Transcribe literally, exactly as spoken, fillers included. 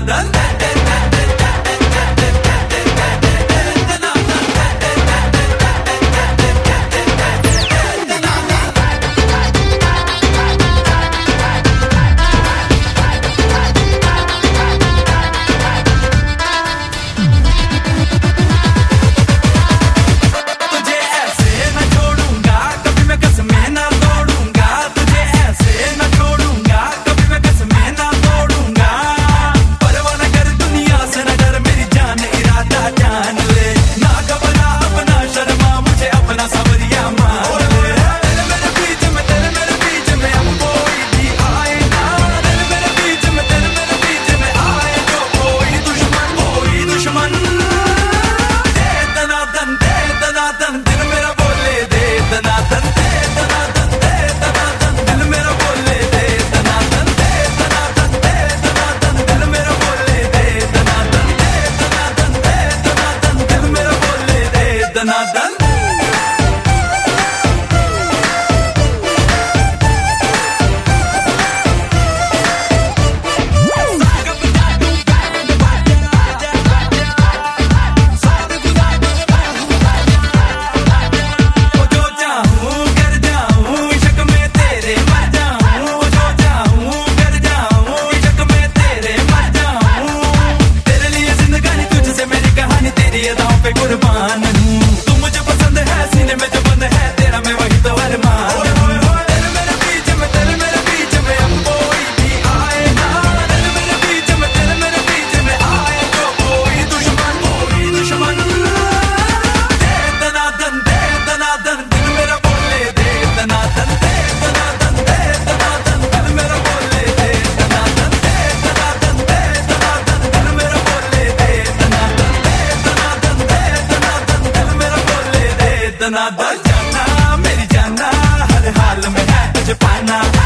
दनादन। दनादन कुर्बान हूँ, तू मुझे पसंद है, सीने में जो बंद है तेरा मैं वही तो अरमान हूँ। तेरे मेरे बीच में तेरे मेरे बीच में अब कोई भी आए ना, तेरे मेरे बीच में तेरे मेरे बीच में आए तो कोई दुश्मन कोई दुश्मन। दे दनादन दे दनादन दिल मेरा बोले दे दनादन दे दनादन दे दनादन दिल मेरा बोले दे दनादन दे दनादन दे दनादन दिल मेरा बोले दे दनादन दनादन। जाना मेरी जाना हर हाल में है तुझे पाना।